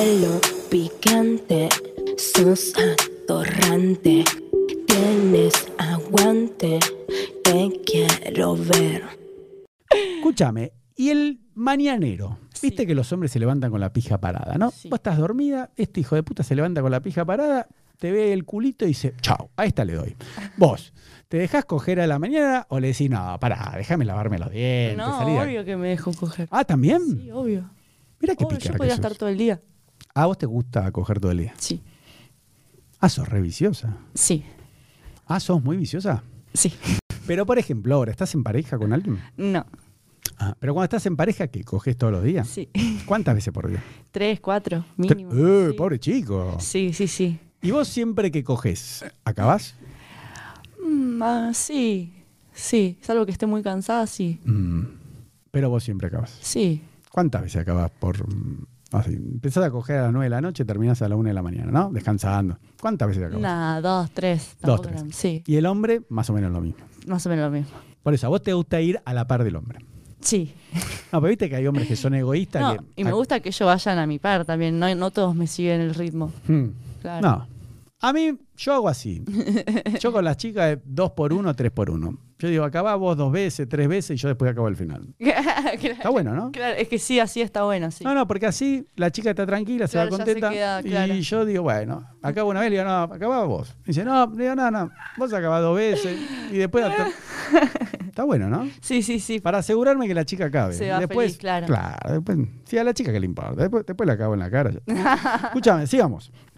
pelo picante, sos atorrante, tienes aguante, te quiero ver. Escúchame, y el mañanero, viste Sí. que los hombres se levantan con la pija parada, ¿no? Sí. Vos estás dormida, este hijo de puta se levanta con la pija parada, te ve el culito y dice, chao, a esta le doy. Vos, ¿te dejás coger a la mañana o le decís, no, pará, déjame lavarme los dientes? No, salí de acá"? obvio que me dejo coger. Ah, ¿también? Sí, obvio. Mirá qué Obvio, pícara yo podría que sos. estar todo el día. ¿A vos te gusta coger todo el día? Sí. Ah, sos re viciosa. Sí. Ah, sos muy viciosa. Sí. Pero, por ejemplo, ahora, ¿estás en pareja con alguien? No. Ah, pero cuando estás en pareja, ¿qué? ¿Coges todos los días? Sí. ¿Cuántas veces por día? 3, 4, mínimo. Sí. Pobre chico. Sí, sí, sí. ¿Y vos siempre que coges, acabás? Sí. Sí. Salvo que esté muy cansada, sí. Pero vos siempre acabás. Sí. ¿Cuántas veces acabás por...? Así, empezás a coger a las 9 de la noche, terminás a la 1 de la mañana, ¿no? Descansando. ¿Cuántas veces acabás? Nada, 2, 3. 2, 3. Sí. Y el hombre, más o menos lo mismo. Más o menos lo mismo. Por eso, a vos te gusta ir a la par del hombre. Sí. No, pero viste que hay hombres que son egoístas. No, que, y me gusta que ellos vayan a mi par también. No todos me siguen el ritmo. Claro. No. A mí, yo hago así. Yo con las chicas de 2 por 1, 3 por 1. Yo digo, acabá vos 2 veces, 3 veces y yo después acabo el final. Está bueno, ¿no? Claro, es que sí, así está bueno, sí. No, porque así la chica está tranquila, Claro, se va ya se contenta. queda, claro. Y yo digo, bueno, acabo una vez, le digo, no, acabá vos. Y dice, no, le digo, no, vos acabás 2 veces. Y después... Está bueno, ¿no? Sí, sí, sí. Para asegurarme que la chica acabe. Se va después, feliz, claro. Después, sí, a la chica que le importa. Después le acabo en la cara. Escúchame, sigamos.